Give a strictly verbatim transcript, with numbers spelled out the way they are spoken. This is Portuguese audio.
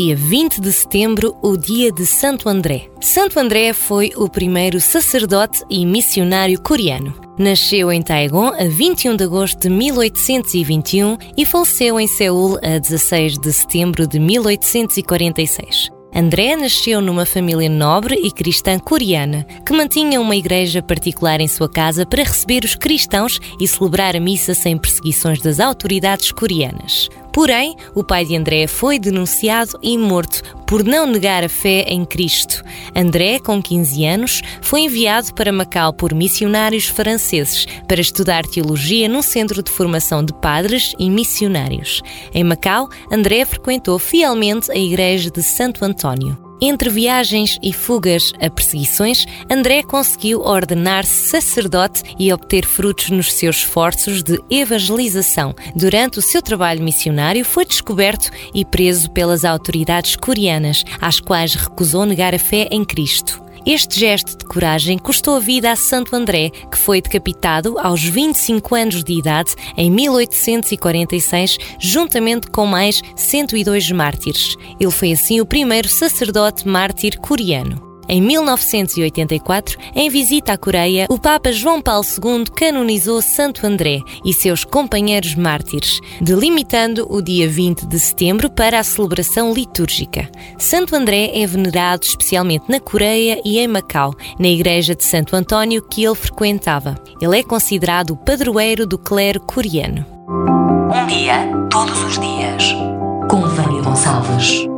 dia vinte de setembro, o dia de Santo André. Santo André foi o primeiro sacerdote e missionário coreano. Nasceu em Taegon a vinte e um de agosto de mil oitocentos e vinte e um e faleceu em Seul a dezasseis de setembro de mil oitocentos e quarenta e seis. André nasceu numa família nobre e cristã coreana, que mantinha uma igreja particular em sua casa para receber os cristãos e celebrar a missa sem perseguições das autoridades coreanas. Porém, o pai de André foi denunciado e morto por não negar a fé em Cristo. André, com quinze anos, foi enviado para Macau por missionários franceses para estudar teologia num centro de formação de padres e missionários. Em Macau, André frequentou fielmente a igreja de Santo António. Entre viagens e fugas a perseguições, André conseguiu ordenar-se sacerdote e obter frutos nos seus esforços de evangelização. Durante o seu trabalho missionário, foi descoberto e preso pelas autoridades coreanas, às quais recusou negar a fé em Cristo. Este gesto de coragem custou a vida a Santo André, que foi decapitado aos vinte e cinco anos de idade em mil oitocentos e quarenta e seis, juntamente com mais cento e dois mártires. Ele foi assim o primeiro sacerdote mártir coreano. Em mil novecentos e oitenta e quatro, em visita à Coreia, o Papa João Paulo segundo canonizou Santo André e seus companheiros mártires, delimitando o dia vinte de setembro para a celebração litúrgica. Santo André é venerado especialmente na Coreia e em Macau, na igreja de Santo António que ele frequentava. Ele é considerado o padroeiro do clero coreano. Um dia, todos os dias, com Vânia Gonçalves.